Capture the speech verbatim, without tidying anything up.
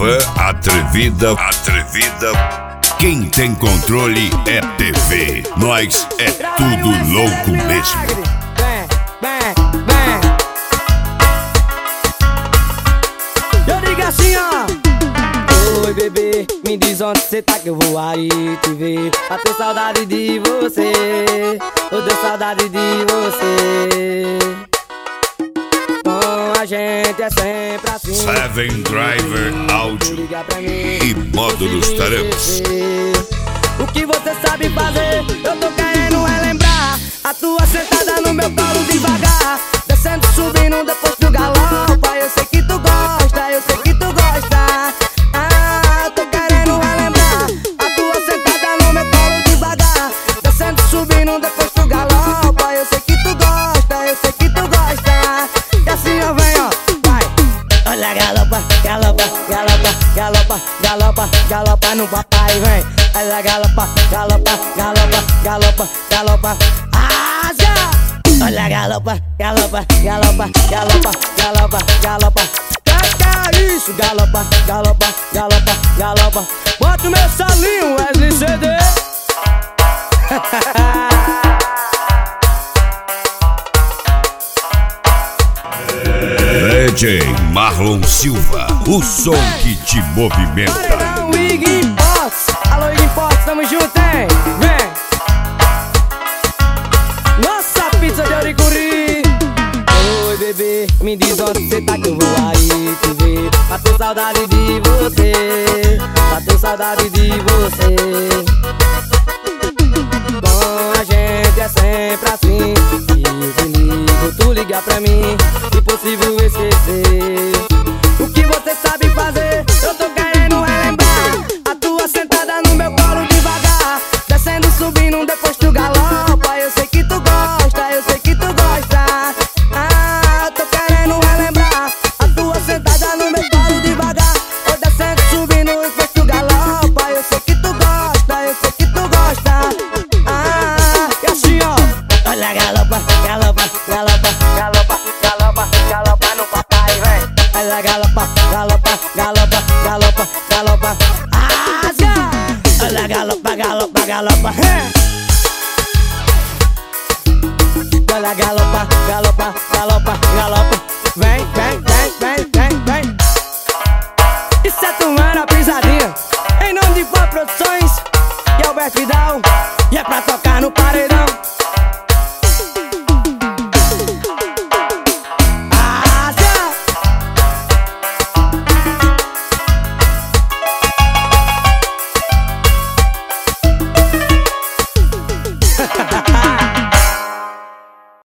É atrevida, atrevida. Quem tem controle é T V. Nós é tudo louco mesmo. Vem, vem, vem. Eu digo assim, ó. Oi, bebê, me diz onde cê tá que eu vou aí te ver. Pra ter saudade de você, eu tenho saudade de você. Com a gente é sempre assim. Seven Driver Áudio e módulos Tarantos. O que você sabe fazer, eu tô querendo relembrar. A tua sentada no meu colo devagar, descendo, subindo depois do galopa. Eu sei que tu gosta, eu sei que tu gosta. Ah, eu tô querendo relembrar. A tua sentada no meu colo devagar, descendo, subindo depois do galopa. Eu sei que tu gosta, eu sei que tu gosta. E assim eu venho, ó, vai. Olha, galopa, galopa, galopa, galopa, galopa, galopa no papai, vem. Olha, galopa, galopa, galopa, galopa, galopa, asa. Olha, galopa, galopa, galopa, galopa, galopa, galopa. Que é isso? Galopa, galopa, galopa, galopa. Bota o meu salinho, Wesley C D. D J Marlon Silva, o som que te movimenta. Paredão Iggy Pots. Alô, Iggy Pots, tamo junto, hein? Vem. Nossa pizza de Oricuri. Oi, bebê, me diz onde cê tá que eu vou aí te ver. Pra ter saudade de você, pra ter saudade de você. Com a gente é sempre assim. E eu te ligo, tu liga pra mim, impossível esquecer. O que você sabe fazer, eu tô querendo relembrar. A tua sentada no meu colo devagar, descendo, subindo depois tu galopa. Eu sei que tu gosta, eu sei que tu gosta. Ah, eu tô querendo relembrar. A tua sentada no meu colo devagar, eu descendo, subindo depois tu galopa. Eu sei que tu gosta, eu sei que tu gosta. Ah, e assim ó. Olha, galopa, galopa, galopa, galopa, galopa, galopa no papai, vem. Olha, galopa, galopa, galopa, galopa, galopa, asa. Olha, galopa, galopa, galopa, hey. Olha, galopa, galopa, galopa, galopa. Vem, vem, vem, vem, vem, vem. Isso é tomando a pisadinha. Em nome de Pop Produções e Alberto Vidal.